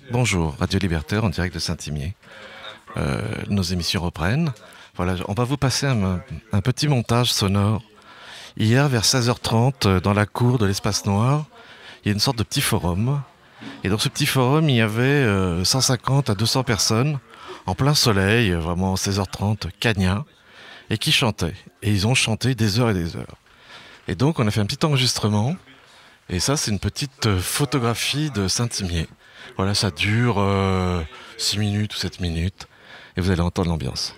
Bonjour, Radio Libertaire en direct de Saint-Imier. Nos émissions reprennent. Voilà, on va vous passer un petit montage sonore. Hier, vers 16h30, dans la cour de l'Espace Noir, il y a une sorte de petit forum. Et dans ce petit forum, il y avait 150 à 200 personnes, en plein soleil, vraiment 16h30, Cagna, et qui chantaient. Et ils ont chanté des heures et des heures. Et donc, on a fait un petit enregistrement. Et ça, c'est une petite photographie de Saint-Imier. Voilà, ça dure 6 minutes ou 7 minutes. Et vous allez entendre l'ambiance.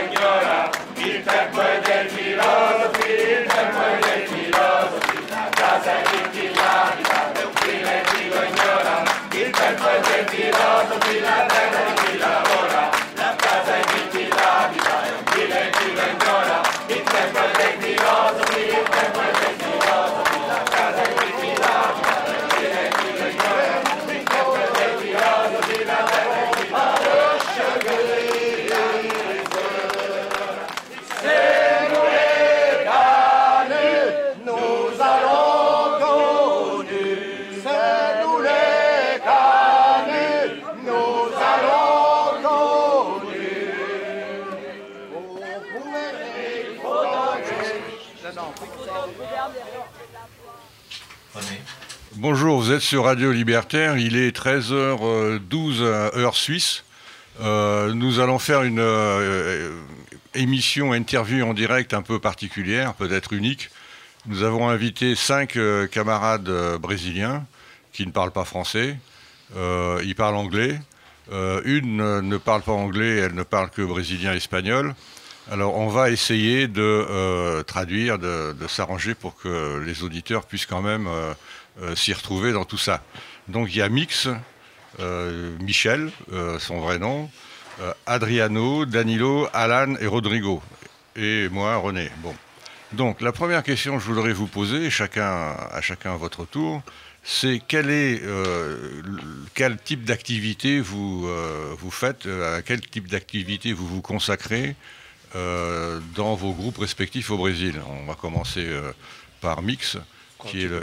Bonjour, vous êtes sur Radio Libertaire, il est 13h12 heure suisse. Nous allons faire une émission, interview en direct un peu particulière, peut-être unique. Nous avons invité 5 camarades brésiliens qui ne parlent pas français, ils parlent anglais. Une ne parle pas anglais, elle ne parle que brésilien et espagnol. Alors on va essayer de traduire, de s'arranger pour que les auditeurs puissent quand même s'y retrouver dans tout ça. Donc il y a Mix, Michel, son vrai nom, Adriano, Danilo, Alan et Rodrigo. Et moi, René. Bon. Donc la première question que je voudrais vous poser, à chacun à votre tour, c'est quel type d'activité vous faites, à quel type d'activité vous vous consacrez dans vos groupes respectifs au Brésil. On va commencer par Mix, qui est le...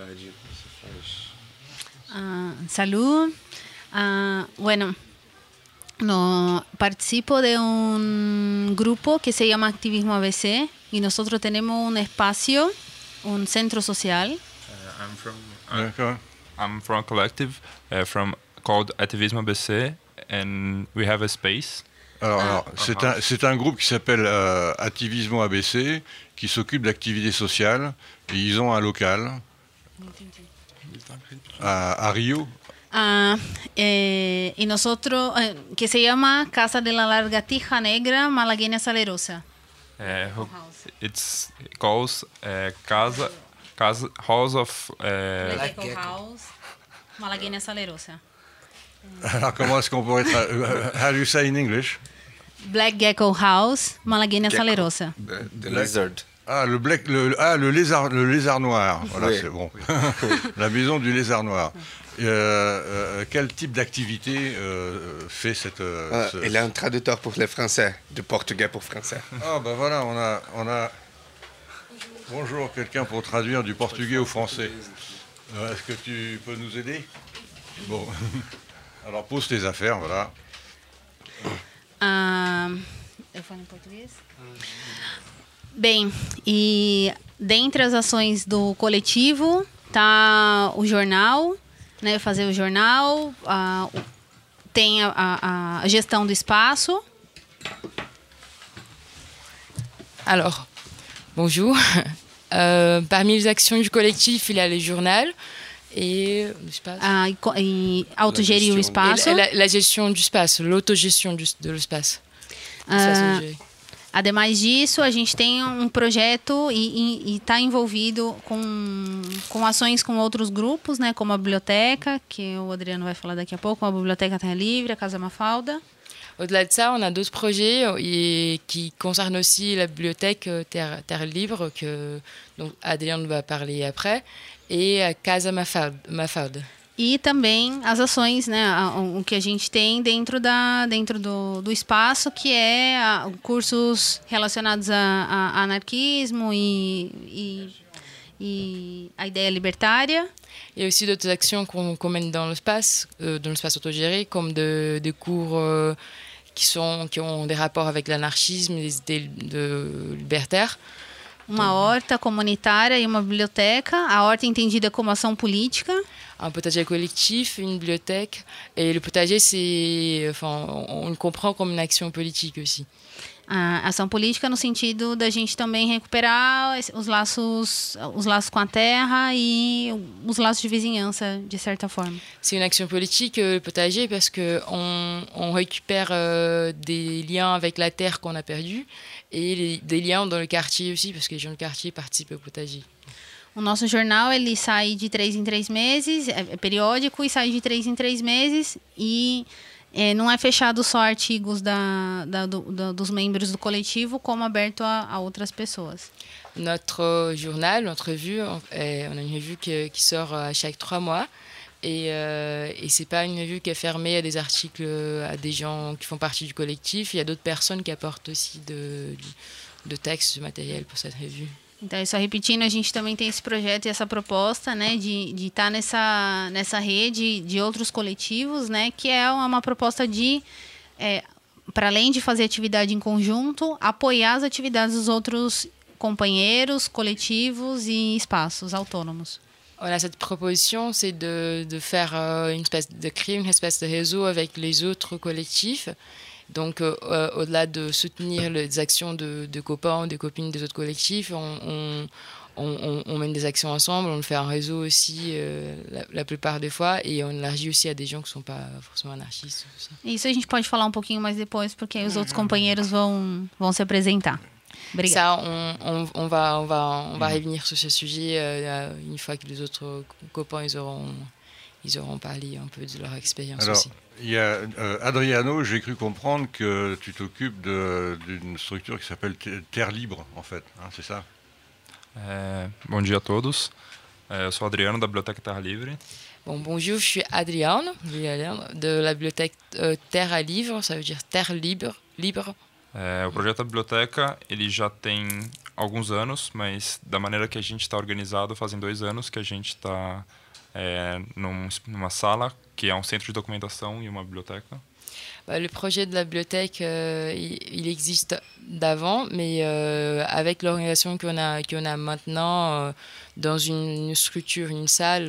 Salud. Bueno, no, participo de un grupo que se llama Activismo ABC y nosotros tenemos un espacio, un centro social. I'm from a collective called Activismo ABC, and we have a space. Alors c'est un groupe qui s'appelle Activismo ABC, qui s'occupe d'activités sociales, et ils ont un local à Rio. Y nosotros, que se llama Casa de la Lagartija Negra Malagueña Salerosa. It's called House of Black Gecko House Malagueña Salerosa. Alors comment est-ce qu'on pourrait how do you say in English? Black Gecko House Malagueña Salerosa. The lizard. Ah, le lézard noir. Voilà, oui. C'est bon. La maison du lézard noir. Quel type d'activité fait cette... Il est un traducteur pour les Français, du portugais pour français. Ah, ben voilà, on a... Bonjour, quelqu'un pour traduire du portugais au français. Est-ce que tu peux nous aider? Bon. Alors, pose tes affaires, voilà. Eu falo em português? Bem, e dentre as ações do coletivo tá o jornal, né, fazer o jornal, tem a gestão do espaço. Alors, bonjour. Parmi les actions du collectif, il y a le journal et l'espace. E autogerir o espaço. La gestion du espace, l'autogestion de l'espace. Ademais disso, a gente tem um projeto e está envolvido com ações com outros grupos, né, como a biblioteca, que o Adriano vai falar daqui a pouco, a Biblioteca Terra Livre, a Casa Mafalda. Au-delà de ça, on a d'autres projets qui concernent aussi la bibliothèque Terre Libre, que donc Adriano va parler après, et a Casa Mafalda. E também as ações, né, o que a gente tem dentro do espaço, que é cursos relacionados a anarquismo e a ideia libertária. Il y a aussi d'autres actions qu'on mène dans l'espace autogéré, comme des cours qui ont des rapports avec l'anarchisme et les idées libertaires. Uma horta comunitária e uma biblioteca. A horta entendida como ação política. Un potager collectif, une bibliothèque. Et le potager, on le comprend comme une action politique aussi. A ação política no sentido da gente também recuperar os laços com a terra e os laços de vizinhança, de certa forma. C'est une action politique, le potager, parce qu'on récupère des liens avec la terre qu'on a perdus et des liens dans le quartier aussi, parce que les gens du quartier participent au potager. O nosso jornal, ele sai de 3 em 3 meses, é periódico, e sai de 3 em 3 meses, e não é fechado só artigos dos membros do coletivo, como aberto a outras pessoas. Notre journal, notre revue, on a une revue qui sort à chaque 3 mois. Et c'est pas une revue qui est fermée à des articles à des gens qui font partie du collectif. Il y a d'autres personnes qui apportent aussi de textes, de matériel pour cette revue. Então, só repetindo, a gente também tem esse projeto e essa proposta, né, de estar nessa rede de outros coletivos, né, que é uma proposta de, para além de fazer atividade em conjunto, apoiar as atividades dos outros companheiros, coletivos e espaços autônomos. On a cette proposition, c'est de faire de créer une espèce de réseau avec les autres collectifs. Donc, au-delà de soutenir les actions de copains, des copines des autres collectifs, on mène des actions ensemble, on fait un réseau aussi la plupart des fois, et on élargit aussi à des gens qui ne sont pas forcément anarchistes. Tout ça. Isso a gente pode falar um pouquinho mais depois, porque aí os outros companheiros vão se apresentar. Ça, on va revenir sur ce sujet une fois que les autres copains ils auront parlé un peu de leur expérience. Alors, aussi. Il y a Adriano, j'ai cru comprendre que tu t'occupes d'une structure qui s'appelle Terre Libre, en fait, hein, c'est ça? Bom dia a todos. Eu sou Adriano, da Biblioteca Terra Livre. Bon, bonjour, je suis Adriano de la bibliothèque Terra Livre, ça veut dire Terre Libre. O projeto da biblioteca ele já tem alguns anos, mas da maneira que a gente está organizado, fazem 2 anos que a gente está numa sala qui est un centre de documentation et une bibliothèque. Le projet de la bibliothèque, il existe d'avant, mais avec l'organisation qu'on a maintenant dans une structure, une salle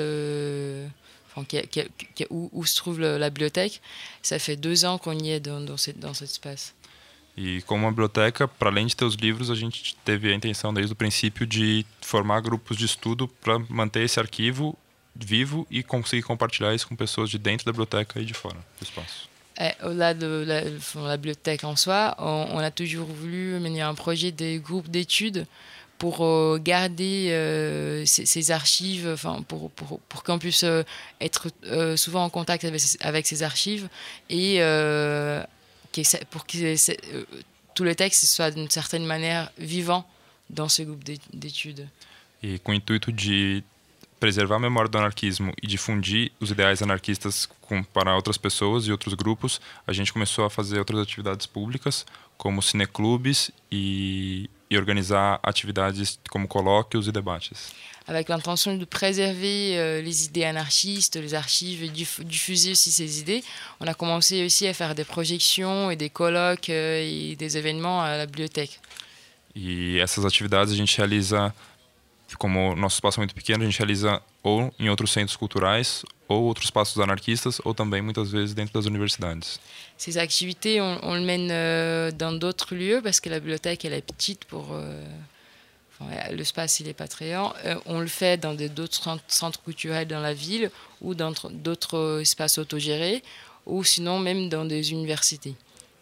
où se trouve la bibliothèque, ça fait 2 ans qu'on y est dans cet espace. E como uma biblioteca, para além de ter os livros, a gente teve a intenção desde o princípio de formar grupos de estudo para manter esse arquivo vivo e conseguir compartilhar isso com pessoas de dentro da biblioteca e de fora do espaço. Au-delà de la bibliothèque en soi, on a toujours voulu mener un projet des groupes d'études pour garder ces archives, pour qu'on puisse être souvent en contact avec ces archives et pour que tous les textes soient d'une certaine manière vivants dans ce groupe d'études. E com o intuito de preservar a memória do anarquismo e difundir os ideais anarquistas para outras pessoas e outros grupos, a gente começou a fazer outras atividades públicas, como cineclubes e organizar atividades como colóquios e debates. Avec l'intention de préserver les idées anarchistes, les archives, et diffuser aussi ces idées, on a commencé aussi à faire des projections et des colloques et des événements à la bibliothèque. E essas atividades a gente realiza, como o nosso espaço é muito pequeno, a gente realiza ou em outros centros culturais, ou outros espaços anarquistas, ou também muitas vezes dentro das universidades. Ces activités, on le mène dans d'autres lieux parce que la bibliothèque elle est petite l'espace il est pas très grand. On le fait dans d'autres centres culturels dans la ville ou dans d'autres espaces autogérés ou sinon même dans des universités.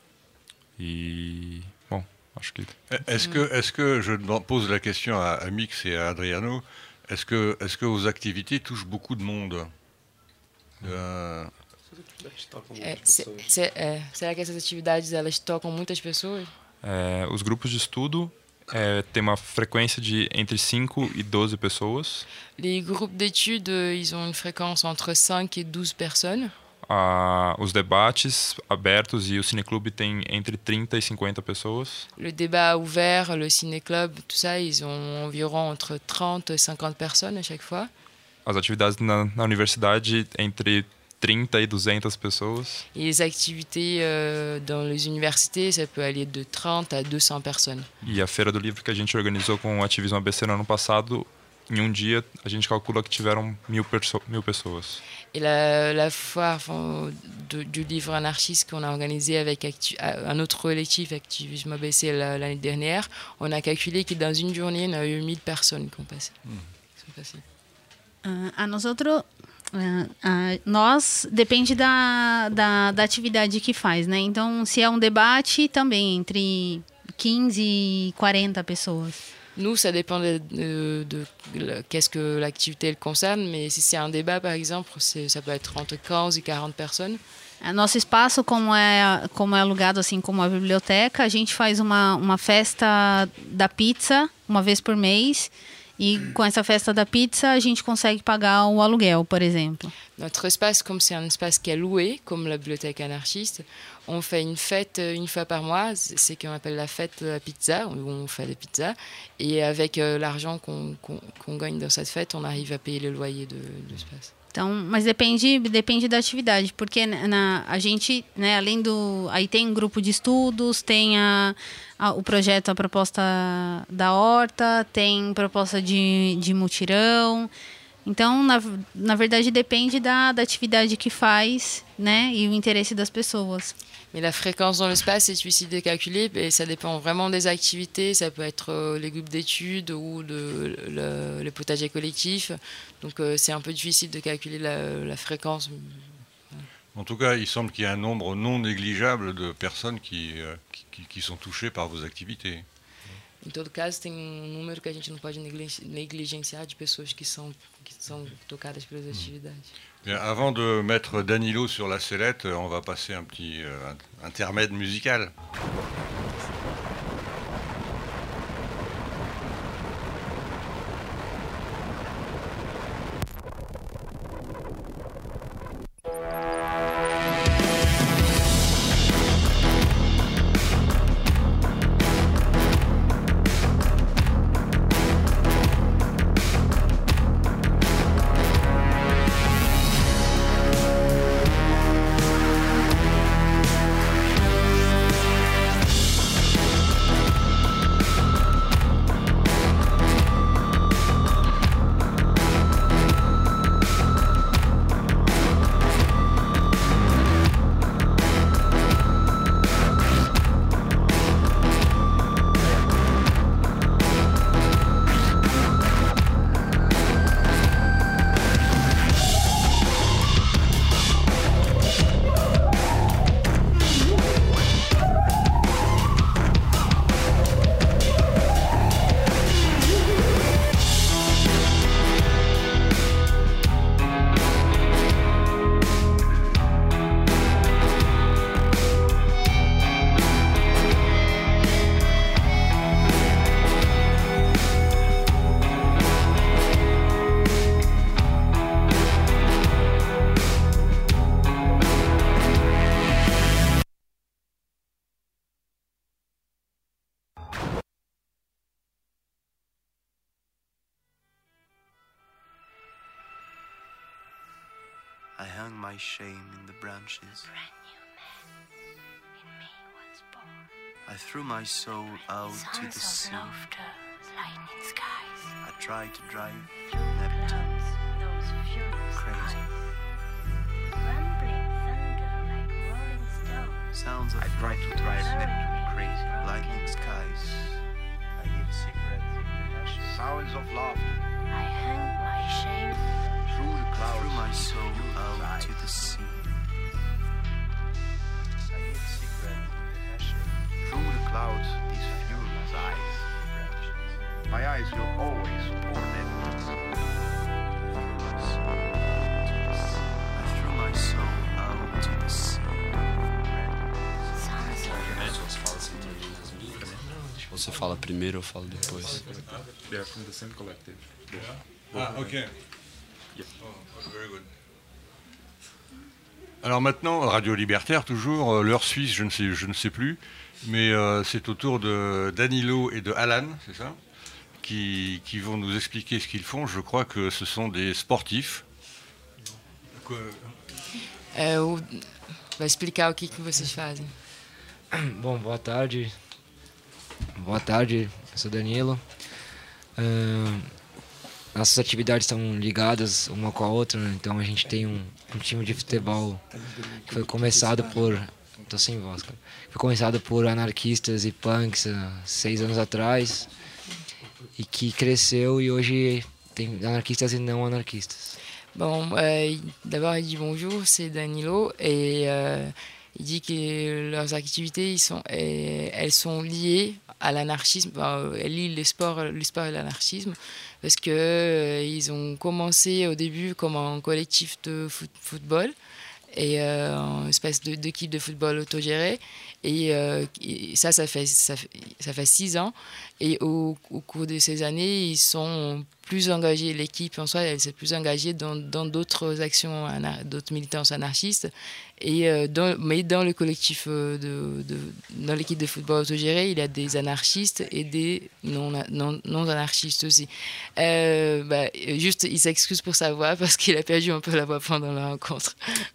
E bom, acho que est-ce que je pose la question à Mix et à Adriano, est-ce que vos activités touchent beaucoup de monde? Será que essas atividades elas tocam muitas pessoas? Os grupos de estudo têm uma frequência de entre 5 e 12 pessoas. Les groupes d'études, ils ont une fréquence entre 5 et 12 personnes. Os debates abertos e o cineclube tem entre 30 e 50 pessoas. Le débat ouvert, le ciné-club, tout ça, ils ont environ entre 30 et 50 personnes à chaque fois. As atividades na universidade entre 30 e 200 pessoas. Et les activités dans les universités, ça peut aller de 30 à 200 personnes. E a Feira do Livro que a gente organizou com o Ativismo ABC no ano passado em um dia, a gente calcula que tiveram 1000 pessoas. Et la foire du livre anarchiste qu'on a organisée avec un autre collectif, Activisme ABC, l'année dernière, on a calculé que dans une journée, on a eu 1000 personnes qui ont passé. A nosotros, nós depende da atividade que faz, né? Então, se é um debate, também entre 15 e 40 pessoas. Nous, ça dépend de qu'est-ce que l'activité elle concerne, mais si c'est un débat, par exemple, ça peut être entre 15 et 40 personnes. Nosso espaço, como é alugado assim como a biblioteca, a gente faz uma festa da pizza uma vez por mês. E com essa festa da pizza, a gente consegue pagar o aluguel, por exemplo. Notre espace, comme c'est un espace qui est loué, comme la bibliothèque anarchiste, on fait une fête une fois par mois, c'est qu'on appelle la fête de la pizza, où on fait des pizzas. Et avec l'argent qu'on gagne dans cette fête, on arrive à payer le loyer de l'espace. Então, mas depende da atividade, porque a gente, né, além do... Aí tem um grupo de estudos, tem o projeto, a proposta da horta, tem proposta de mutirão. Então, na verdade, depende da atividade que faz, né, e o interesse das pessoas. Mais la fréquence dans l'espace, c'est difficile de calculer, et ça dépend vraiment des activités. Ça peut être les groupes d'études ou le potager collectif. Donc c'est un peu difficile de calculer la fréquence. En tout cas, il semble qu'il y a un nombre non négligeable de personnes qui sont touchées par vos activités. Em todo caso, tem número que a gente não pode negligenciar de pessoas que são tocadas pelas atividades. Bien, avant de mettre Danilo sur la sellette, on va passer un petit intermède musical. I hung my shame in the branches. I threw my soul out to the sea. I tried to drive Neptune crazy. Sounds of I tried to drive Neptune crazy. lightning skies. I hid cigarettes in the ashes. Sounds of laughter. I hung my shame Through the clouds. Threw my soul out to the sea. I hid cigarettes in the ashes. Through the clouds, these furious eyes. My eyes will always support Neptune. I threw my soul out to the sea. Você fala primeiro ou fala depois? They are from the same collective. Ah, ok. Oh, very good. Alors maintenant, Radio Libertaire, toujours, l'heure suisse, je ne sais plus, mais c'est au tour de Danilo et de Alan, c'est ça, qui vont nous expliquer ce qu'ils font. Je crois que ce sont des sportifs. Vai explicar o que vocês fazem. Bom, boa tarde. Boa tarde, eu sou Danilo. nossas atividades estão ligadas uma com a outra, né? Então a gente tem um time de futebol que foi começado por... Tô sem voz, cara. Foi começado por anarquistas e punks há 6 anos atrás e que cresceu e hoje tem anarquistas e não anarquistas. Bon, d'abord il dit bonjour, c'est Danilo et il dit que leurs activités elles sont liées à l'anarchisme. Elle lie le sport et l'anarchisme parce que ils ont commencé au début comme un collectif de football et une espèce d'équipe de football autogérée et ça fait 6 ans et au cours de ces années ils sont plus engagés, l'équipe en soi elle s'est plus engagée dans d'autres actions, d'autres militances anarchistes et mais dans le collectif dans l'équipe de football autogérée il y a des anarchistes et des non anarchistes aussi. Juste il s'excuse pour sa voix parce qu'il a perdu un peu la voix pendant la rencontre.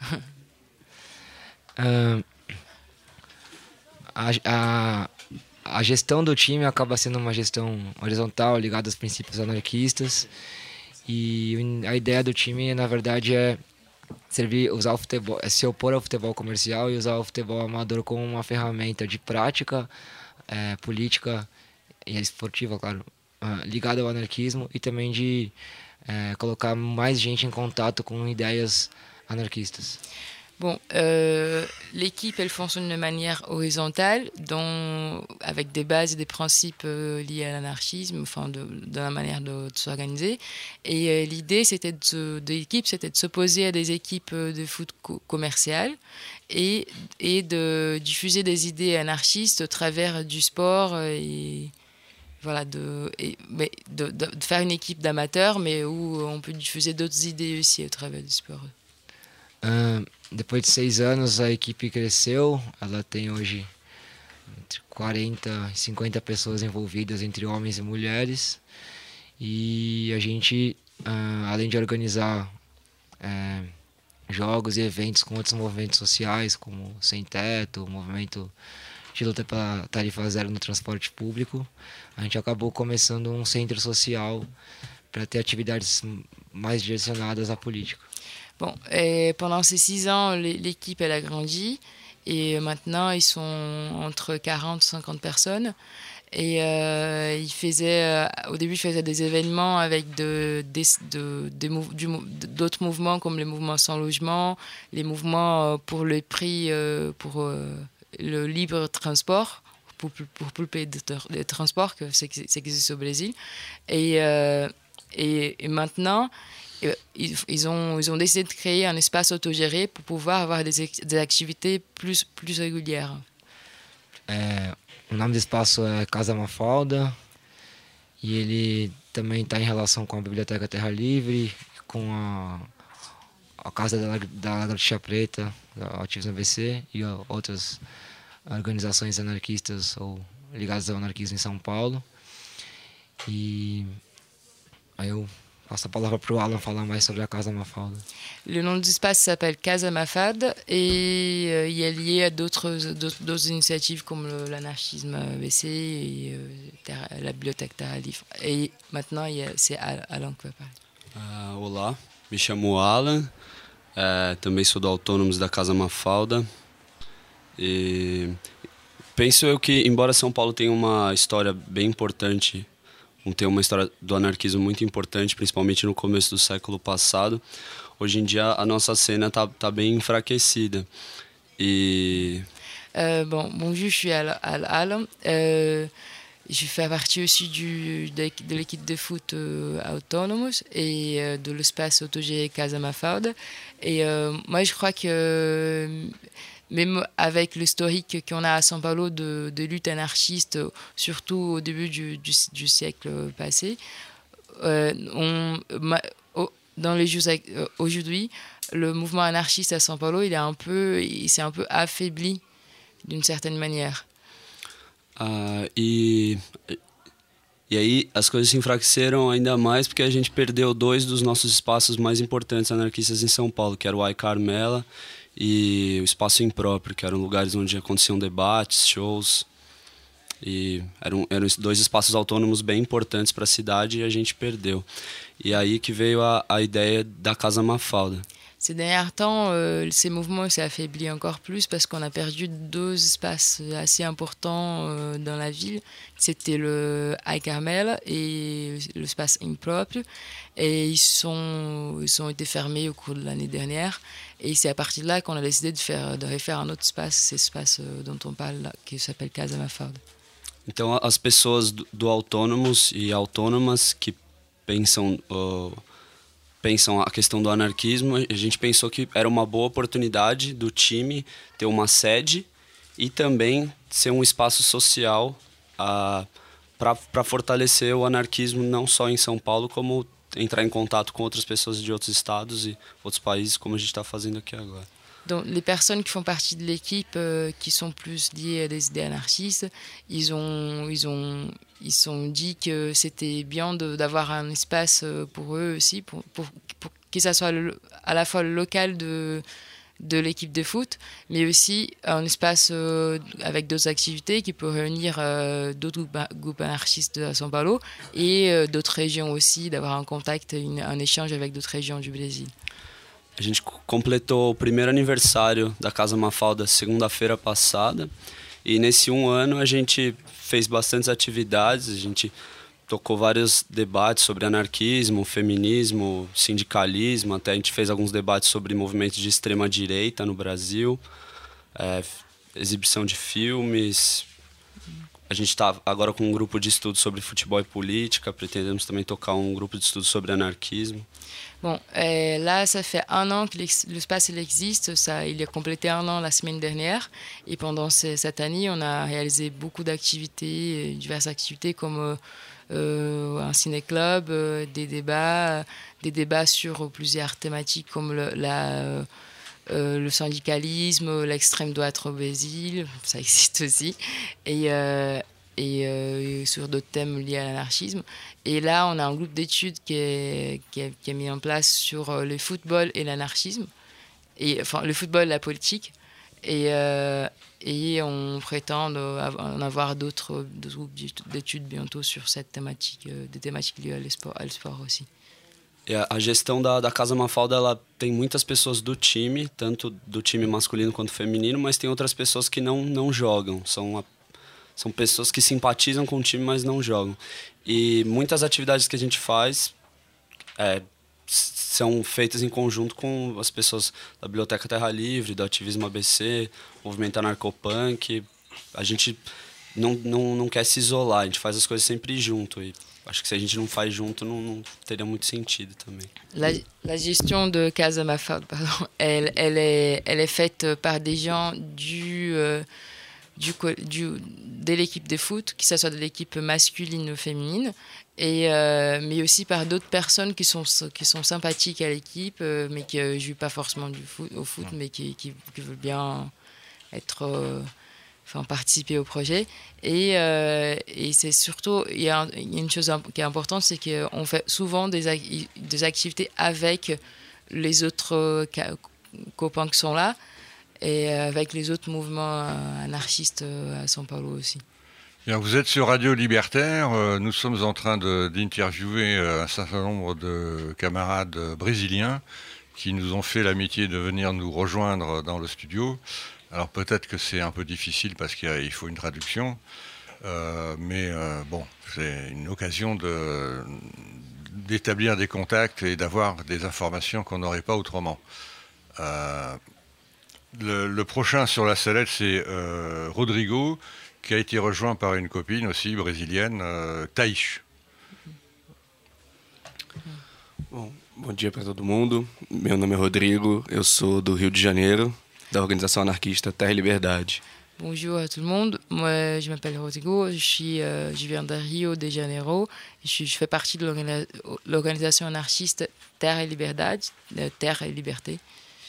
A gestão do time acaba sendo uma gestão horizontal, ligada aos princípios anarquistas. E a ideia do time, na verdade, é usar o futebol, é se opor ao futebol comercial e usar o futebol amador como uma ferramenta de prática política e esportiva, claro, ligada ao anarquismo e também de colocar mais gente em contato com ideias anarquistas. Bon, l'équipe, elle fonctionne de manière horizontale, avec des bases et des principes liés à l'anarchisme, enfin de la manière de s'organiser. Et l'idée, de l'équipe, c'était de s'opposer à des équipes de foot commerciales et de diffuser des idées anarchistes au travers du sport et voilà, de faire une équipe d'amateurs, mais où on peut diffuser d'autres idées aussi au travers du sport. Depois de 6 anos a equipe cresceu, ela tem hoje entre 40 e 50 pessoas envolvidas entre homens e mulheres e a gente, além de organizar jogos e eventos com outros movimentos sociais como Sem Teto, o movimento de luta pela tarifa zero no transporte público, a gente acabou começando um centro social para ter atividades mais direcionadas à política. Bon, et pendant ces 6 ans, l'équipe elle a grandi et maintenant ils sont entre 40 et 50 personnes et au début ils faisaient des événements avec d'autres mouvements comme les mouvements sans logement, les mouvements pour le prix, pour le libre transport, pour le payer de transport, que ça existe au Brésil et maintenant ils ont décidé de créer un espace autogéré pour pouvoir avoir des activités plus régulières. O nome do espaço é Casa Mafalda e ele também está em relação com a Biblioteca Terra Livre, com a Casa da Lagartixa Preta, da Ativismo ABC e outras organizações anarquistas ou ligadas ao anarquismo em São Paulo. E aí eu passo a palavra para o Alan falar mais sobre a Casa Mafalda. Le nom de l'espace s'appelle Casa Mafalda et il est lié à d'autres initiatives comme l'anarchisme ABC et la bibliothèque Terra Livre. Et maintenant, c'est Alan qui va parler. Olá, me chamo Alan, também sou do Autônomos da Casa Mafalda. E penso eu que, embora São Paulo tenha uma história bem importante, tem uma história do anarquismo muito importante, principalmente no começo do século passado. Hoje em dia a nossa cena tá bem enfraquecida. Bonjour, je suis Alan. Je fais partie aussi de l'équipe de foot Autônomos et de l'espace autogéré Casa Mafalda. Et moi, je crois que même avec l'historique qu'on a à São Paulo de lutte anarchiste, surtout au début du siècle passé, dans les jours aujourd'hui, le mouvement anarchiste à São Paulo, il s'est un peu affaibli d'une certaine manière. E aí as coisas se enfraqueceram ainda mais porque a gente perdeu 2 dos nossos espaços mais importantes anarquistas em São Paulo, que era o Ai Carmela e o Espaço Impróprio, que eram lugares onde aconteciam debates, shows. E eram 2 espaços autônomos bem importantes para a cidade e a gente perdeu. E aí que veio a ideia da Casa Mafalda. Ces derniers temps, ces mouvements s'est affaibli encore plus parce qu'on a perdu 2 espaces assez importants dans la ville. C'était le High Carmel et l'espace Impropre. Et ils ont été fermés au cours de l'année dernière. Et c'est à partir de là qu'on a décidé de refaire un autre espace, cet espace dont on parle là, qui s'appelle Casa Mafalda. Então, as pessoas do autônomos e autônomas que pensam a questão do anarquismo, a gente pensou que era uma boa oportunidade do time ter uma sede e também ser um espaço social para fortalecer o anarquismo não só em São Paulo, como entrar em contato com outras pessoas de outros estados e outros países, como a gente está fazendo aqui agora. Donc, les personnes qui font partie de l'équipe, qui sont plus liées à des idées anarchistes, ils ont dit que c'était bien d'avoir un espace pour eux aussi, pour que ça soit à la fois le local de l'équipe de foot, mais aussi un espace avec d'autres activités qui peut réunir d'autres groupes anarchistes à São Paulo et d'autres régions aussi, d'avoir un contact, un échange avec d'autres régions du Brésil. A gente completou o primeiro aniversário da Casa Mafalda segunda-feira passada e nesse 1 ano a gente fez bastantes atividades, a gente tocou vários debates sobre anarquismo, feminismo, sindicalismo, até a gente fez alguns debates sobre movimentos de extrema-direita no Brasil, exibição de filmes. A gente está agora com um grupo de estudo sobre futebol e política, pretendemos também tocar um grupo de estudo sobre anarquisme. Bon, là, ça fait 1 an que l'espace il existe. Il a complété 1 an la semaine dernière. Et pendant cette année, on a réalisé beaucoup d'activités, diverses activités comme un ciné-club, des débats sur plusieurs thématiques comme le syndicalisme, l'extrême droite au Brésil, ça existe aussi. Et sur d'autres thèmes liés à l'anarchisme. Et là, on a un groupe d'études qui a mis en place sur le football et l'anarchisme, enfin le football et la politique. Et on prétend en avoir d'autres groupes d'études bientôt sur cette thématique, des thématiques liées à sport aussi. E a gestão da Casa Mafalda, ela tem muitas pessoas do time, tanto do time masculino quanto feminino, mas tem outras pessoas que não jogam, são pessoas que simpatizam com o time, mas não jogam. E muitas atividades que a gente faz são feitas em conjunto com as pessoas da Biblioteca Terra Livre, do Ativismo ABC, Movimento Anarcopunk. A gente não quer se isolar, a gente faz as coisas sempre junto. E acho que se a gente não faz junto, não teria muito sentido também. La gestion de Casa Mafalda, pardon, elle est faite par des gens de l'équipe de foot, que ce soit de l'équipe masculine ou féminine, mais aussi par d'autres personnes qui sont sympathiques à l'équipe, mais qui ne jouent pas forcément au foot, mais qui veulent bien participer au projet. Et c'est surtout, il y a une chose qui est importante, c'est qu'on fait souvent des activités avec les autres copains qui sont là, et avec les autres mouvements anarchistes à São Paulo aussi. Bien, vous êtes sur Radio Libertaire, nous sommes en train d'interviewer un certain nombre de camarades brésiliens qui nous ont fait l'amitié de venir nous rejoindre dans le studio. Alors peut-être que c'est un peu difficile parce qu'il faut une traduction, mais bon, c'est une occasion d'établir des contacts et d'avoir des informations qu'on n'aurait pas autrement. Le prochain sur la sellette, c'est Rodrigo, qui a été rejoint par une copine aussi brésilienne, Thaís. Bom dia para todo mundo. Meu nome é Rodrigo, eu sou do Rio de Janeiro, da organização anarquista Terra e Liberdade. Bonjour à tout le monde, moi je m'appelle Rodrigo, je viens de Rio de Janeiro, je fais partie de l'organisation anarchiste Terra e Liberdade, Terra e Liberté.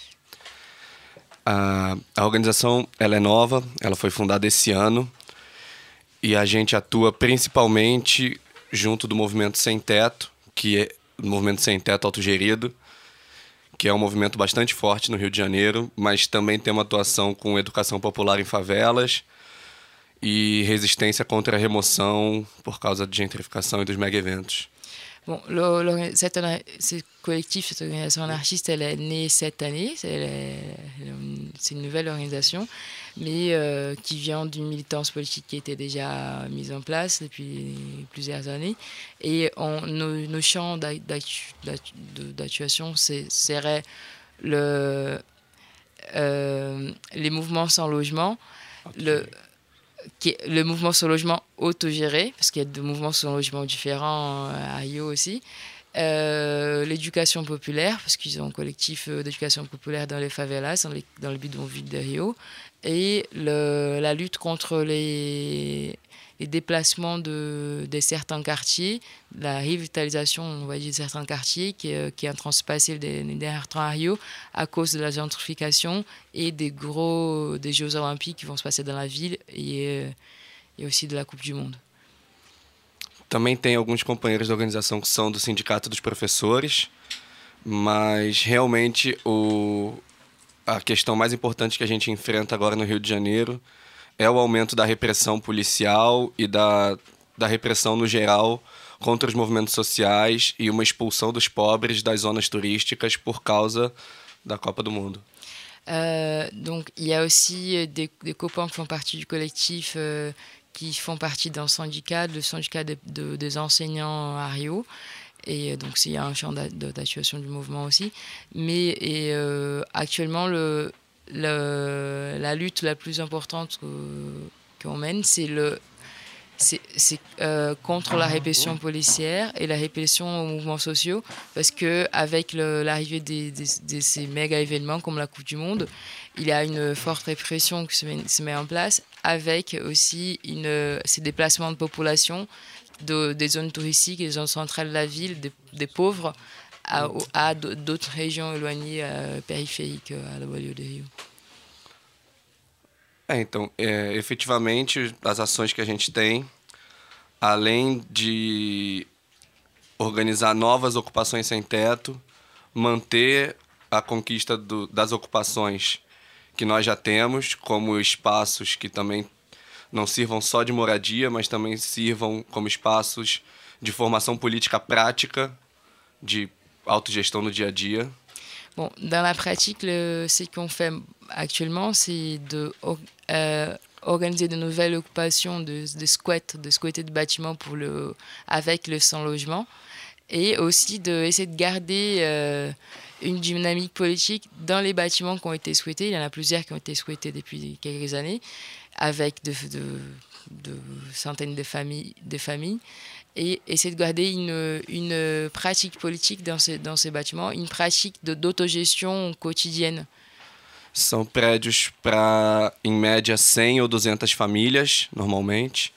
A organização ela é nova, ela foi fundada esse ano e a gente atua principalmente junto do Movimento Sem Teto, que é o Movimento Sem Teto Autogerido, que é um movimento bastante forte no Rio de Janeiro, mas também tem uma atuação com educação popular em favelas e resistência contra a remoção por causa de gentrificação e dos mega-eventos. Bon, ce collectif, cette organisation anarchiste, elle est née cette année. C'est une nouvelle organisation, mais qui vient d'une militance politique qui était déjà mise en place depuis plusieurs années. Et nos champs d'actuation seraient les mouvements sans logement, le mouvement sur logement autogéré, parce qu'il y a deux mouvements sur logement différents à Rio aussi. L'éducation populaire, parce qu'ils ont un collectif d'éducation populaire dans les favelas, dans le bidonville de Rio. Et la lutte contre les déplacements de certains quartiers, la revitalisation, on va dire, de certains quartiers qui est en train de se passer les derniers temps à Rio à cause de la gentrification et des Jeux Olympiques qui vont se passer dans la ville et aussi de la Coupe du Monde. Também tem alguns companheiros da organização que são do Sindicato dos Professores, mas realmente a questão mais importante que a gente enfrenta agora no Rio de Janeiro é o aumento da repressão policial e da repressão no geral contra os movimentos sociais e uma expulsão dos pobres das zonas turísticas por causa da Copa do Mundo. Donc il y a aussi des copains qui font partie du collectif qui font partie d'un syndicat, le syndicat des enseignants à Rio. Et donc il y a un champ d'actuation du mouvement aussi. Mais actuellement, la lutte la plus importante qu'on mène, c'est contre la répression policière et la répression aux mouvements sociaux, parce que avec l'arrivée de ces méga événements comme la Coupe du Monde, il y a une forte répression qui se met en place, avec aussi ces déplacements de population des zones touristiques, des zones centrales de la ville, des pauvres, à d'autres régions éloignées, périphériques à la banlieue de Rio. Então, efetivamente, as ações que a gente tem, além de organizar novas ocupações sem teto, manter a conquista das ocupações que nós já temos, como espaços que também não sirvam só de moradia, mas também sirvam como espaços de formação política prática, de autogestão no dia a dia. Bon, dans la pratique, ce qu'on fait actuellement, c'est organiser de nouvelles occupations de squatter de bâtiments avec le sans-logement, et aussi d'essayer de garder une dynamique politique dans les bâtiments qui ont été squattés. Il y en a plusieurs qui ont été squattés depuis quelques années, avec de centaines de familles. Et essayer de garder une pratique politique dans ces bâtiments, une pratique d'autogestion quotidienne. São prédios para, em média, 100 ou 200 famílias, normalmente.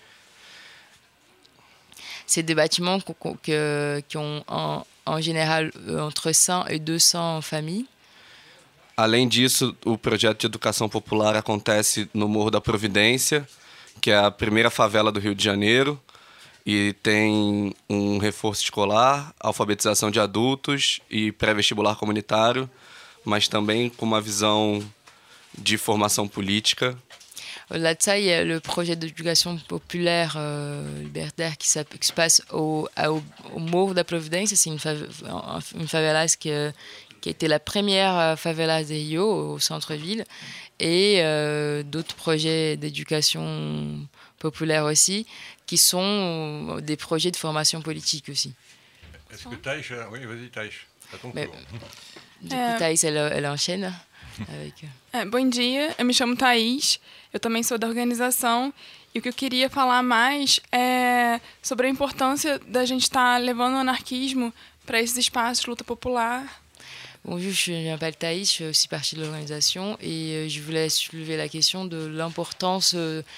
C'est des bâtiments qui ont en général entre 100 et 200 familles. Além disso, o projeto de educação popular acontece no Morro da Providência, que é a primeira favela do Rio de Janeiro, e tem um reforço escolar, alfabetização de adultos e pré-vestibular comunitário, mas também com uma visão de formação política. Au-delà de ça, il y a le projet d'éducation populaire libertaire qui se passe au Morro da Providência. C'est une favela qui a été la première favela de Rio, au centre-ville, et d'autres projets d'éducation populaire aussi, qui sont des projets de formation politique aussi. Est-ce que Taïch... Oui, vas-y Taïch, à ton tour. Du coup, Thaïs, elle enchaîne avec... Bom dia, eu me chamo Thaís, eu também sou da organização, e o que eu queria falar mais é sobre a importância da gente estar levando o anarquismo para esses espaços de luta popular. Bonjour, je m'appelle Thaïs, je fais aussi partie de l'organisation, et je voulais soulever la question de l'importance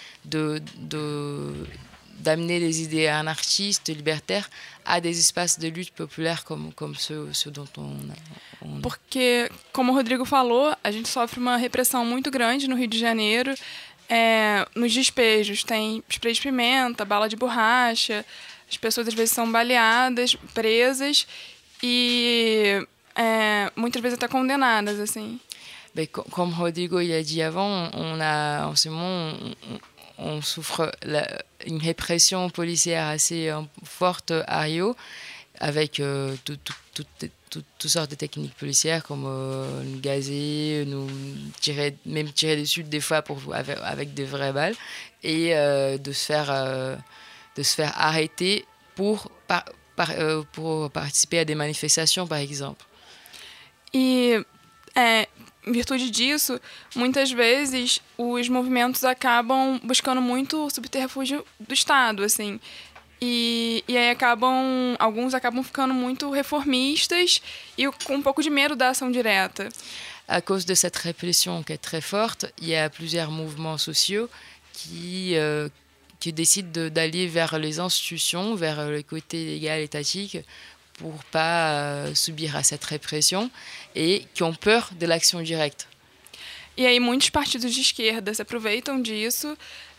d'amener les idées anarchistes, libertaires, à des espaços de lutte populaire comme ceux dont on... Porque, como o Rodrigo falou, a gente sofre uma repressão muito grande no Rio de Janeiro. Nos despejos tem spray de pimenta, bala de borracha, as pessoas às vezes são baleadas, presas e muitas vezes até condenadas, assim. Comme Rodrigo il a dit avant, on a en ce moment on souffre une répression policière assez forte à Rio, avec toutes sortes de techniques policières, comme nous gazer, même tirer dessus des fois avec des vraies balles, et de se faire arrêter pour participer a des manifestações, par exemplo. E, em virtude disso, muitas vezes os movimentos acabam buscando muito o subterfúgio do Estado, assim. E aí alguns acabam ficando muito reformistas e com um pouco de medo da ação direta. À cause de cette répression qui est très forte, il y a plusieurs mouvements sociaux qui décident d'aller vers les institutions, vers le côté légal étatique, pour pas subir à cette répression, et qui ont peur de l'action directe. E aí muitos partidos de esquerda se aproveitam disso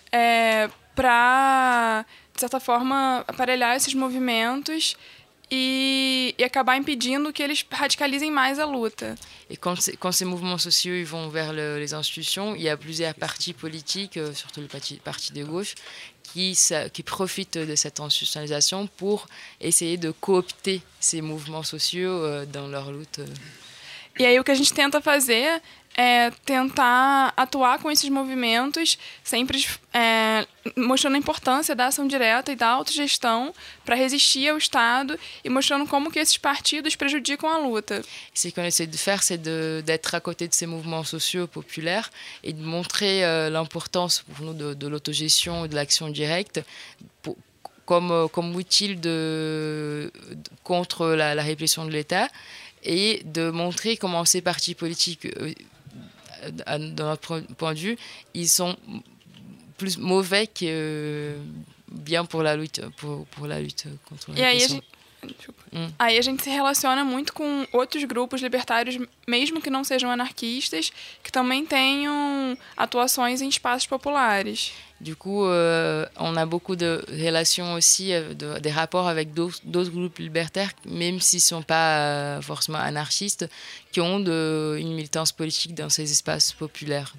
para, de certa forma, aparelhar esses movimentos e acabar impedindo que eles radicalisem mais a luta. Et quand ces mouvements sociaux ils vont vers les institutions, il y a plusieurs partis politiques, surtout le parti de gauche, qui profitent de cette institutionnalisation pour essayer de coopter ces mouvements sociaux dans leur lutte. E aí o que a gente tenta fazer é tentar atuar com esses movimentos, sempre mostrando a importância da ação direta e da autogestão para resistir ao Estado e mostrando como que esses partidos prejudicam a luta. Ce qu'on essaie de faire, c'est d'être à côté de ces mouvements sociaux populaires et de montrer l'importance pour nous de l'autogestion et de l'action directe comme utile contre la répression de l'État, et de montrer comment ces partis politiques, dans notre point de vue, ils sont plus mauvais que bien pour la lutte contre la répression. Aí a gente se relaciona muito com outros grupos libertários, mesmo que não sejam anarquistas, que também tenham atuações em espaços populares. Du coup, on a beaucoup de relations aussi, des rapports avec d'autres groupes libertaires, même s'ils ne sont pas forcément anarchistes, qui ont une militance politique dans ces espaces populaires.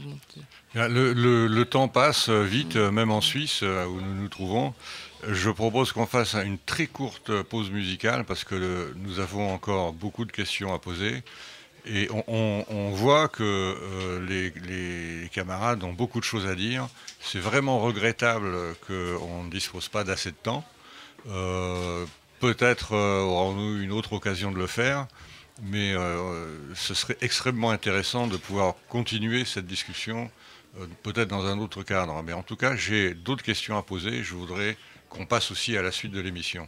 Le temps passe vite, même en Suisse, où nous nous trouvons. Je propose qu'on fasse une très courte pause musicale, parce que nous avons encore beaucoup de questions à poser. Et on voit que les camarades ont beaucoup de choses à dire. C'est vraiment regrettable qu'on ne dispose pas d'assez de temps. Peut-être aurons-nous une autre occasion de le faire, mais ce serait extrêmement intéressant de pouvoir continuer cette discussion, peut-être dans un autre cadre. Mais en tout cas, j'ai d'autres questions à poser. Je voudrais qu'on passe aussi à la suite de l'émission.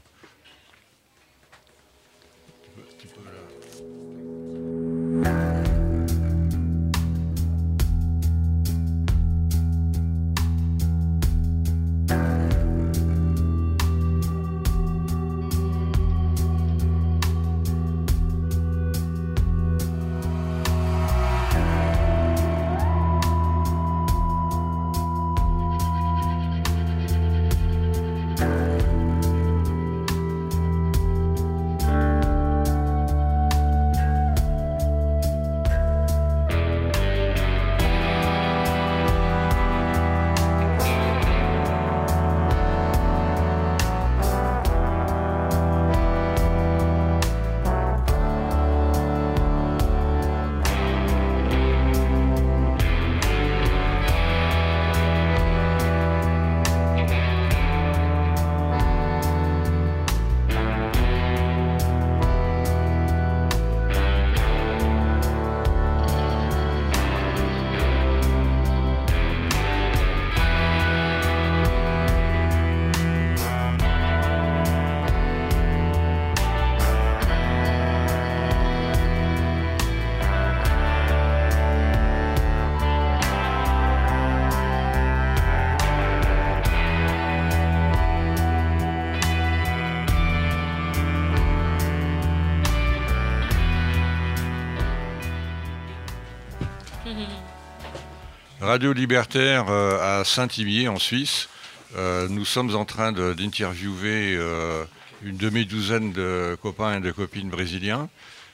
Radio Libertaire à Saint-Imier en Suisse. Nous sommes en train d'interviewer une demi-douzaine de copains et de copines brésiliens.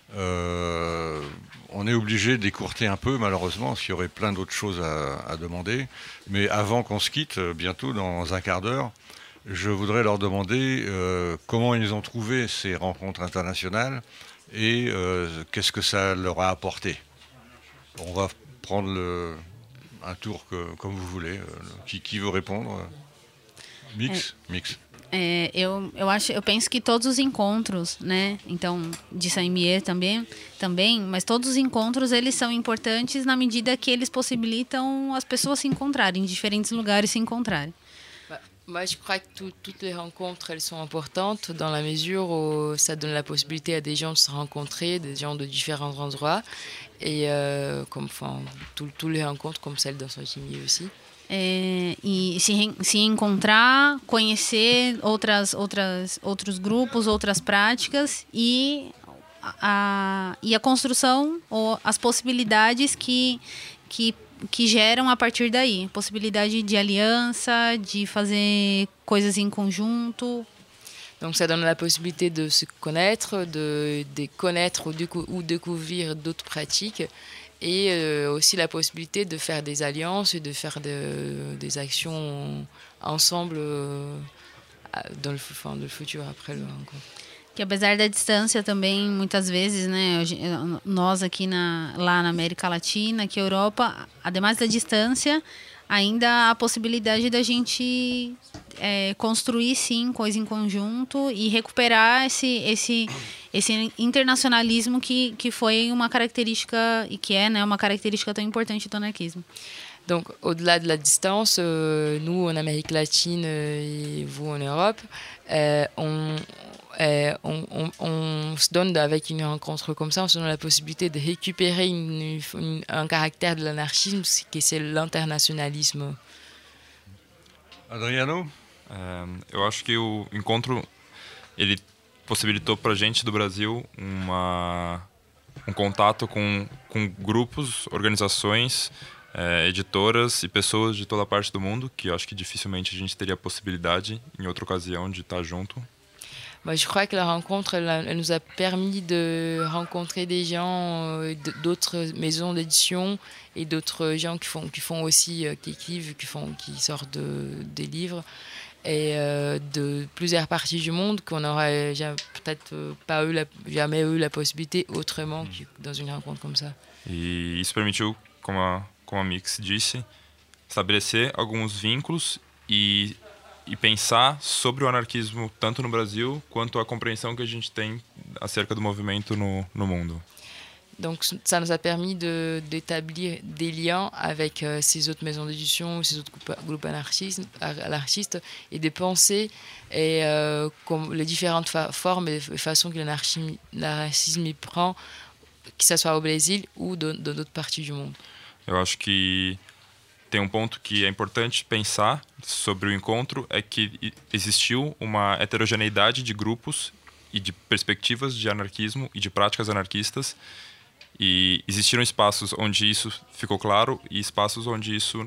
On est obligé d'écourter un peu, malheureusement, parce qu'il y aurait plein d'autres choses à demander. Mais avant qu'on se quitte, bientôt, dans un quart d'heure, je voudrais leur demander comment ils ont trouvé ces rencontres internationales et qu'est-ce que ça leur a apporté. On va prendre un tour comme vous voulez. Qui veut répondre? Mix? Eu penso que todos os encontros, né? Então, de Saint-Imier também, mas todos os encontros eles são importantes na medida que eles possibilitam as pessoas se encontrarem, em diferentes lugares se encontrarem. Moi, je crois que toutes les rencontres, elles sont importantes dans la mesure où ça donne la possibilité à des gens de se rencontrer, des gens de différents endroits, et tous les rencontres comme celle dans Saint-Imier aussi. E se encontrar, conhecer outros grupos, outras práticas e a construção ou as possibilidades que geram a partir daí. Possibilidade de aliança, de fazer coisas em conjunto. Donc ça donne la possibilité de se connaître, de connaître ou découvrir d'autres pratiques. Et aussi la possibilité de faire des alliances et de faire des actions ensemble dans le futur, après le rencontre. Que apesar da distância também, muitas vezes, né, nós aqui lá na América Latina, aqui na Europa, ademais da distância, ainda há a possibilidade da gente construir, sim, coisa em conjunto e recuperar esse internacionalismo que foi uma característica, e que é, né, uma característica tão importante do anarquisme. Donc, au-delà de la distance, nous, en Amérique latine et vous, en Europe, on se donne, avec une rencontre comme ça, on se donne la possibilité de récupérer un caractère de l'anarchisme, que c'est l'internationalisme. Adriano? Eu acho que o encontro ele possibilitou para a gente do Brasil um contato com grupos, organizações, editoras e pessoas de toda a parte do mundo, que eu acho que dificilmente a gente teria a possibilidade em outra ocasião de estar junto. Moi, je crois que la rencontre, elle nous a permis de rencontrer des gens d'autres maisons d'édition et d'autres gens qui font aussi, qui écrivent, qui sortent des livres, et de plusieurs parties du monde qu'on n'aurait peut-être pas jamais eu la possibilité autrement que dans une rencontre comme ça. E isso permitiu, como a Mix disse, estabelecer alguns vínculos e pensar sobre o anarquismo tanto no Brasil quanto a compreensão que a gente tem acerca do movimento no mundo. Donc ça nous a permis d'établir des liens avec ces autres maisons d'édition, ces autres groupes anarchistes et de penser comme les différentes formes et façons que l'anarchisme prend, que ce soit au Brésil ou dans d'autres parties du monde. Eu acho que tem ponto que é importante pensar sobre o encontro, é que existiu uma heterogeneidade de grupos e de perspectivas de anarquismo e de práticas anarquistas, e existiram espaços onde isso ficou claro e espaços onde isso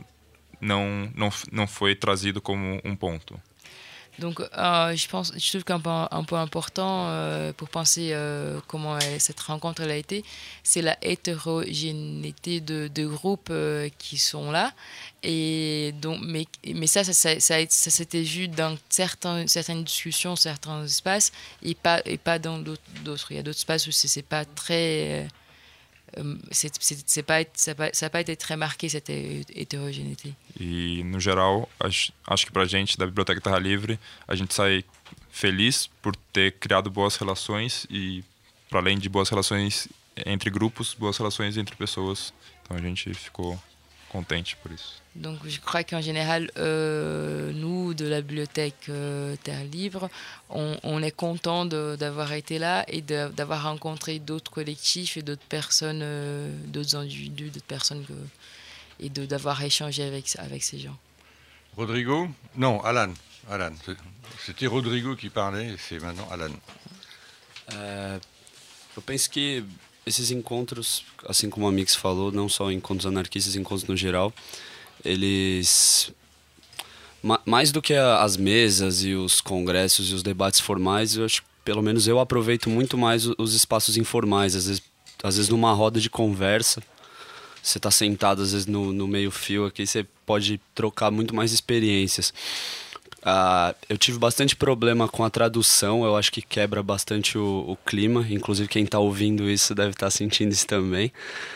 não foi trazido como um ponto. Donc, je trouve qu'un point important pour penser comment cette rencontre elle a été, c'est la hétérogénéité de groupes qui sont là. Et donc, mais ça s'était vu dans certaines discussions, certains espaces, et pas dans d'autres. Il y a d'autres espaces où c'est pas très... ça n'a pas été très marqué, cette heterogénéité. E, no geral, acho que pra gente, da Biblioteca Terra Livre, a gente sai feliz por ter criado boas relações e, para além de boas relações entre grupos, boas relações entre pessoas. Então a gente ficou contente por isso. Donc je crois qu'en général, nous, de la bibliothèque Terre Libre, on est content d'avoir été là et d'avoir rencontré d'autres collectifs et d'autres personnes, d'autres individus, d'autres personnes, et d'avoir échangé avec ces gens. Rodrigo? Non, Alan. C'était Rodrigo qui parlait, et c'est maintenant Alan. Eu penso que esses encontros, assim como a Mix falou, não só encontros anarquistas, encontros no geral, eles, mais do que as mesas e os congressos e os debates formais, eu acho que pelo menos eu aproveito muito mais os espaços informais. Às vezes numa roda de conversa, você está sentado às vezes no meio fio aqui, você pode trocar muito mais experiências. Eu tive bastante problema com a tradução, eu acho que quebra bastante o clima, inclusive quem está ouvindo isso deve estar sentindo isso também.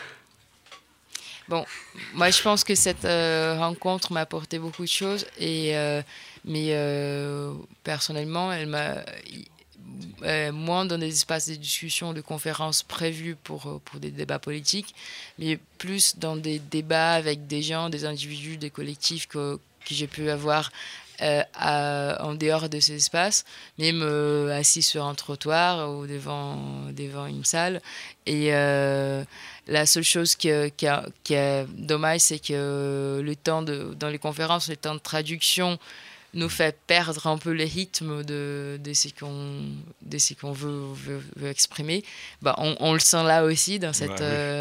Bon, moi je pense que cette rencontre m'a apporté beaucoup de choses, mais personnellement, elle m'a moins dans des espaces de discussion, de conférences prévus pour des débats politiques, mais plus dans des débats avec des gens, des individus, des collectifs que j'ai pu avoir en dehors de ces espaces, même assis sur un trottoir ou devant une salle. Et la seule chose qui est dommage, c'est que le temps dans les conférences, le temps de traduction nous fait perdre un peu le rythme de ce qu'on veut exprimer. On le sent là aussi dans cette...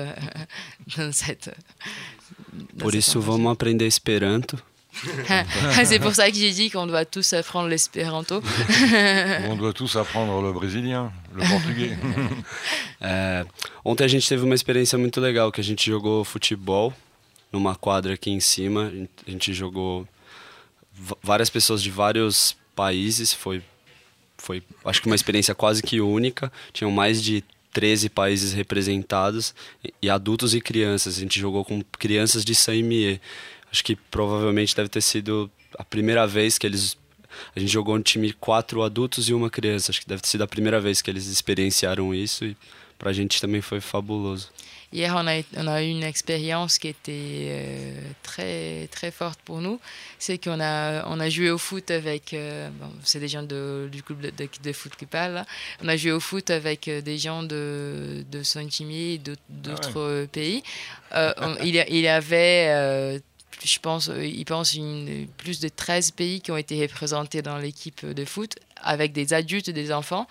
Por isso, vamos aprender Esperanto. C'est pour ça que j'ai dit qu'on doit tous apprendre l'espéranto. On doit tous apprendre le brésilien, le portugais. Ontem a gente teve uma experiência muito legal, que a gente jogou futebol numa quadra aqui em cima. A gente jogou várias pessoas de vários países. Foi acho que uma experiência quase que única. Tinham mais de 13 países representados, e adultos e crianças. A gente jogou com crianças de Saint-Imier. Acho que provavelmente deve ter sido a primeira vez que a gente jogou um time 4 adultos e uma criança. Acho que deve ter sido a primeira vez que eles experienciaram isso, e pra gente também foi fabuloso. Hier, on a eu une expérience qui était très, très forte pour nous. C'est qu'on a joué au foot avec... c'est des gens du club de foot qui parlent, là. On a joué au foot avec des gens de Saint-Imier et d'autres pays. Il y avait... je pense plus de 13 pays qui ont été représentés dans l'équipe de foot, avec des adultes et des enfants.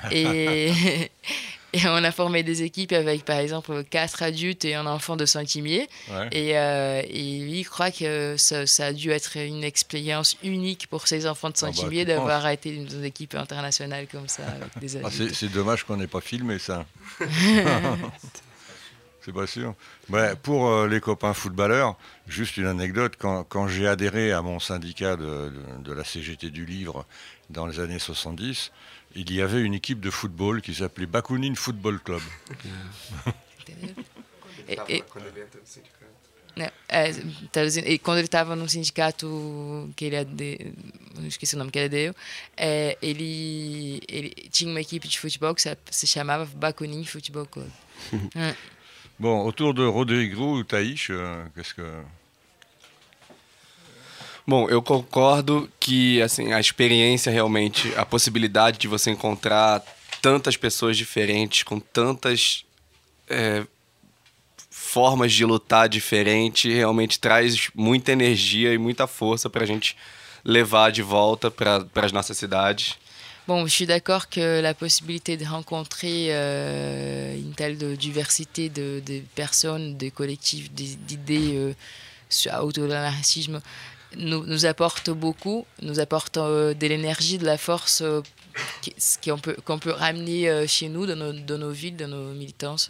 Et on a formé des équipes avec, par exemple, 4 adultes et un enfant de Saint-Imier. Ouais. Et lui, il croit que ça a dû être une expérience unique pour ces enfants de Saint-Imier d'avoir été dans une équipe internationale comme ça, avec des adultes. C'est dommage qu'on n'ait pas filmé ça. C'est pas sûr. Pour les copains footballeurs, juste une anecdote, quand j'ai adhéré à mon syndicat de la CGT du livre dans les années 70, il y avait une équipe de football qui s'appelait Bakunin Football Club. E quando ele estava no sindicato que não esqueci o nome que ele deu, ele tinha uma equipe de futebol que se chamava Bakunin Football Club. Bon, autour de Rodrigo Thaís, qu'est-ce que... Bom, eu concordo que assim, a experiência realmente, a possibilidade de você encontrar tantas pessoas diferentes, com tantas formas de lutar diferentes, realmente traz muita energia e muita força para a gente levar de volta para as nossas cidades. Bon, je suis d'accord que la possibilité de rencontrer une telle diversité de personnes, de collectifs, d'idées autour de l'anarchisme nous apporte beaucoup, nous apporte de l'énergie, de la force qu'on peut ramener chez nous, dans nos villes, dans nos militances.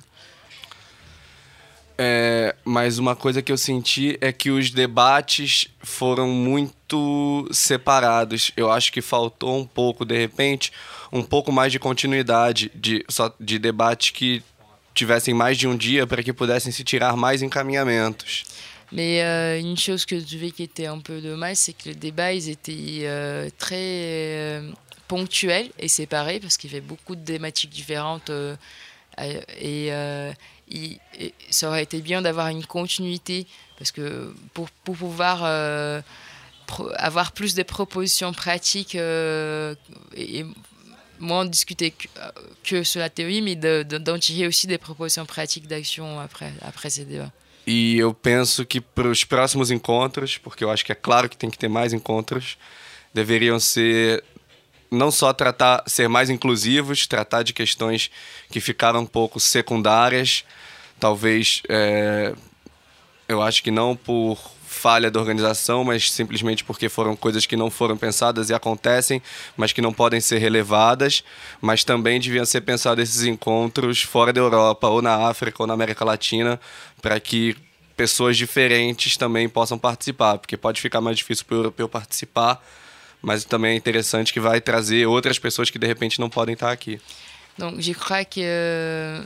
Mas uma coisa que eu senti é que os debates foram muito separados. Eu acho que faltou um pouco, de repente, um pouco mais de continuidade, de debates que tivessem mais de um dia para que pudessem se tirar mais encaminhamentos. Mais une chose que je trouvais qui était un peu dommage, c'est que les débats, ils étaient très ponctuels et séparés, parce qu'il y avait beaucoup de thématiques différentes et ça aurait été bien d'avoir une continuité, parce que pour pouvoir avoir plus de propositions pratiques et moins discuter que sur la théorie, mais d'en tirer aussi des propositions pratiques d'action après ces débats. E eu penso que para os próximos encontros, porque eu acho que é claro que tem que ter mais encontros, deveriam ser não só ser mais inclusivos, tratar de questões que ficaram um pouco secundárias, talvez eu acho que não por falha da organização, mas simplesmente porque foram coisas que não foram pensadas e acontecem, mas que não podem ser relevadas, mas também deviam ser pensados esses encontros fora da Europa, ou na África, ou na América Latina, para que pessoas diferentes também possam participar, porque pode ficar mais difícil para o europeu participar, mas também é interessante que vai trazer outras pessoas que de repente não podem estar aqui. Donc je crois que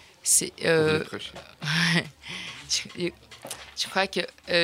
je crois que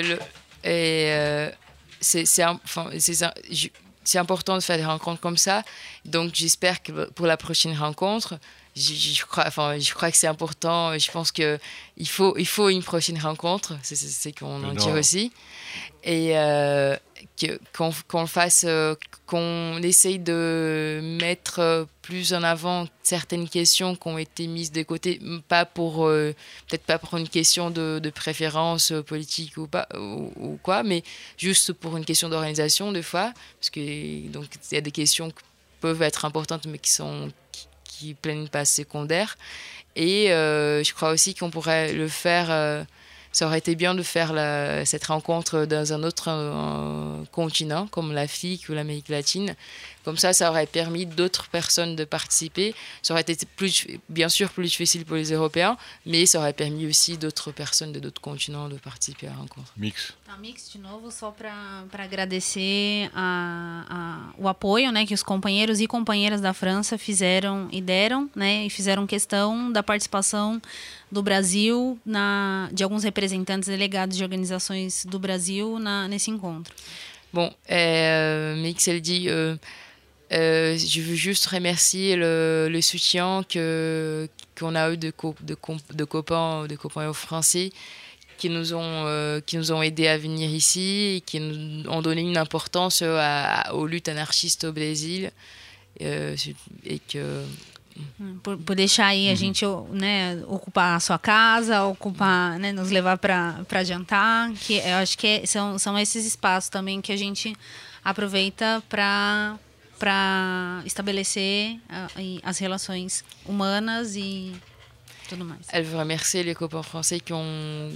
c'est important de faire des rencontres comme ça. Donc j'espère que pour la prochaine rencontre, je crois que c'est important. Je pense que il faut une prochaine rencontre. C'est qu'on en tire aussi. Et qu'on fasse, qu'on essaye de mettre plus en avant certaines questions qui ont été mises de côté, peut-être pas pour une question de préférence politique ou pas ou quoi, mais juste pour une question d'organisation des fois, parce que donc il y a des questions qui peuvent être importantes mais qui plaignent pas secondaires. Et je crois aussi qu'on pourrait le faire. Ça aurait été bien de faire cette rencontre dans un autre continent, comme l'Afrique ou l'Amérique latine. Comme ça aurait permis d'autres personnes de participer. Ça aurait été bien sûr plus difficile pour les Européens, mais ça aurait permis aussi d'autres personnes de d'autres continents de participer à la rencontre. Mix. Mix, de novo, só para agradecer o apoio, né, que os companheiros e companheiras da França fizeram e deram, né, e fizeram questão da participação do Brasil, de alguns representantes delegados de organizações do Brasil nesse encontro. Bon, Mix, elle dit, je veux juste remercier le soutien qu'on a eu de copains français qui nous ont aidés à venir ici et qui nous ont donné une importance aux luttes anarchistes au Brésil et que por deixar aí a gente, né, ocupar a sua casa, ocupar, né, nos levar para jantar, que eu acho que são esses espaços também que a gente aproveita para estabelecer as relações humanas e tudo mais. Elle veut remercier les copains français qui ont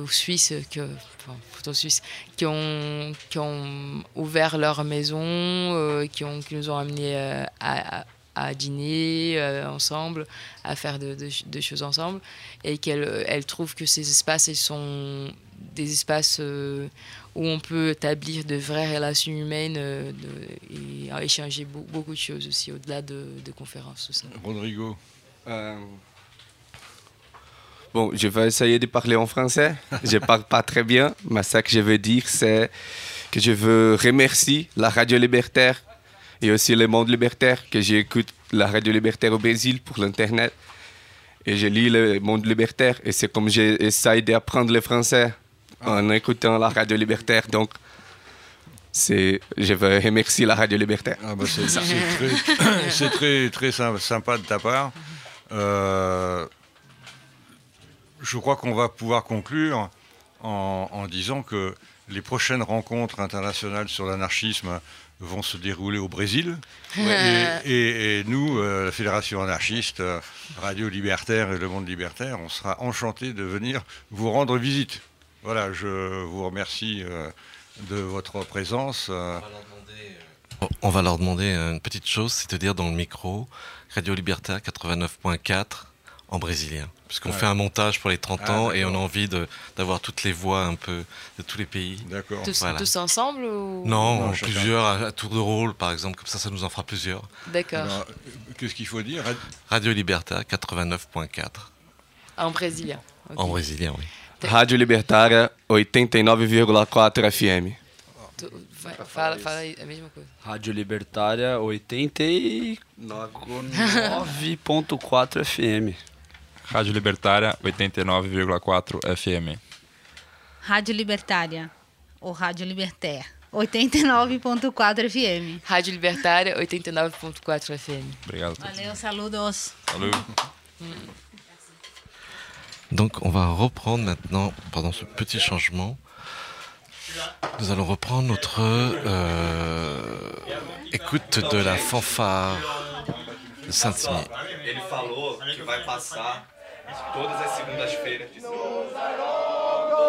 qui ont ouvert leur maison, qui nous ont amenés à dîner ensemble, à faire de choses ensemble, et qu'elle trouve que ces espaces sont des espaces où on peut établir de vraies relations humaines et échanger beaucoup de choses aussi au-delà de conférences. Ça. Rodrigo. Bon, je vais essayer de parler en français. Je ne parle pas très bien, mais ce que je veux dire, c'est que je veux remercier la Radio Libertaire et aussi le Monde Libertaire, que j'écoute la Radio Libertaire au Brésil pour l'Internet. Et je lis le Monde Libertaire et c'est comme j'essaie d'apprendre le français en écoutant la Radio Libertaire. Donc, je veux remercier la Radio Libertaire. Ah bah c'est très sympa de ta part. Je crois qu'on va pouvoir conclure en disant que les prochaines rencontres internationales sur l'anarchisme vont se dérouler au Brésil. Ouais. Et nous, la Fédération anarchiste, Radio Libertaire et Le Monde Libertaire, on sera enchantés de venir vous rendre visite. Voilà, je vous remercie de votre présence. On va leur demander une petite chose, c'est-à-dire dans le micro, Radio Libertaire 89.4 en brésilien. Puisqu'on fait un montage pour les 30 ans et on a envie d'avoir toutes les voix un peu de tous les pays. D'accord. Tous ensemble ou... Non, plusieurs à tour de rôle, par exemple, comme ça nous en fera plusieurs. D'accord. Alors, qu'est-ce qu'il faut dire? Radio Libertaire 89.4. En brésilien. Okay. En brésilien, oui. Radio Libertaire 89,4 FM. Fala aí a mesma coisa. Rádio Libertária 89.4 FM. Rádio Libertária 89,4 FM. Rádio Libertária ou Rádio Libertaire 89.4 FM. Rádio Libertária 89.4 FM. Obrigado. Valeu, saludos. Salut. Donc on va reprendre maintenant, pendant ce petit changement, nous allons reprendre notre écoute de la fanfare de Saint-Imier. Ele falou que vai passar todas as segundas-feiras.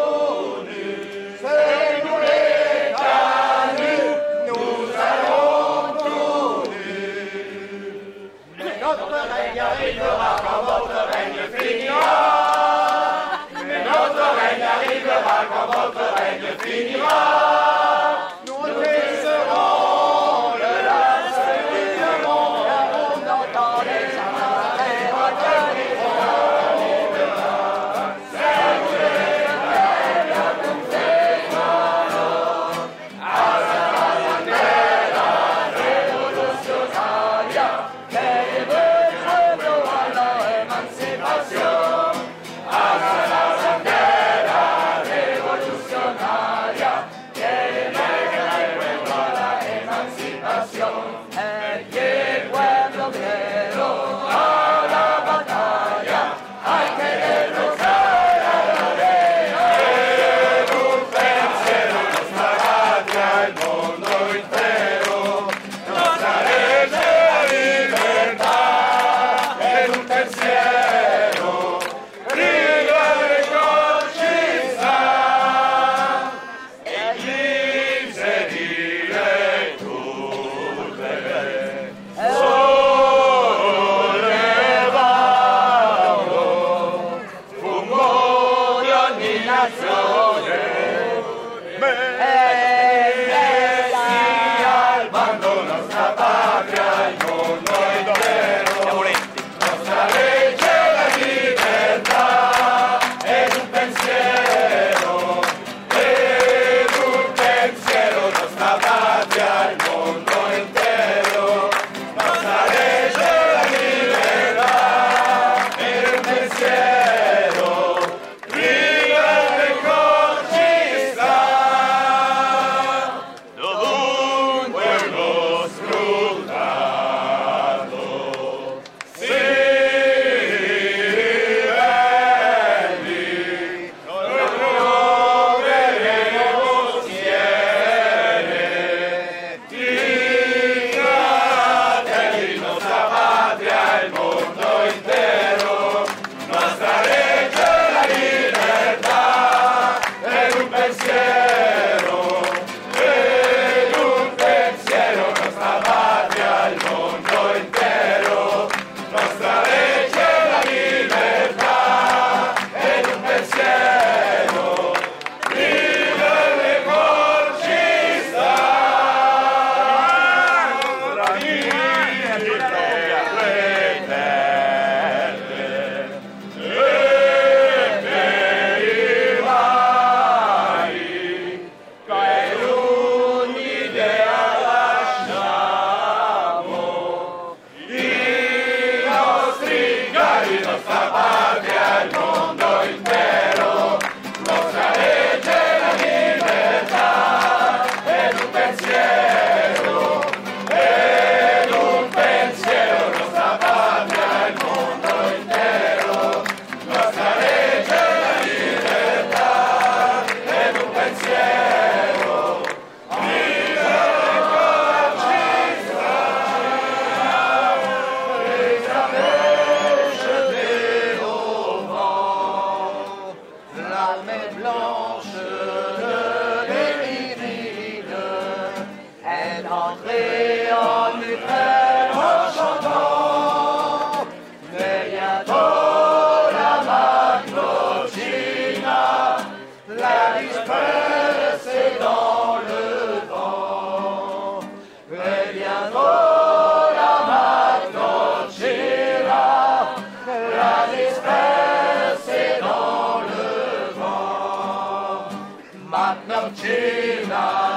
Matnocina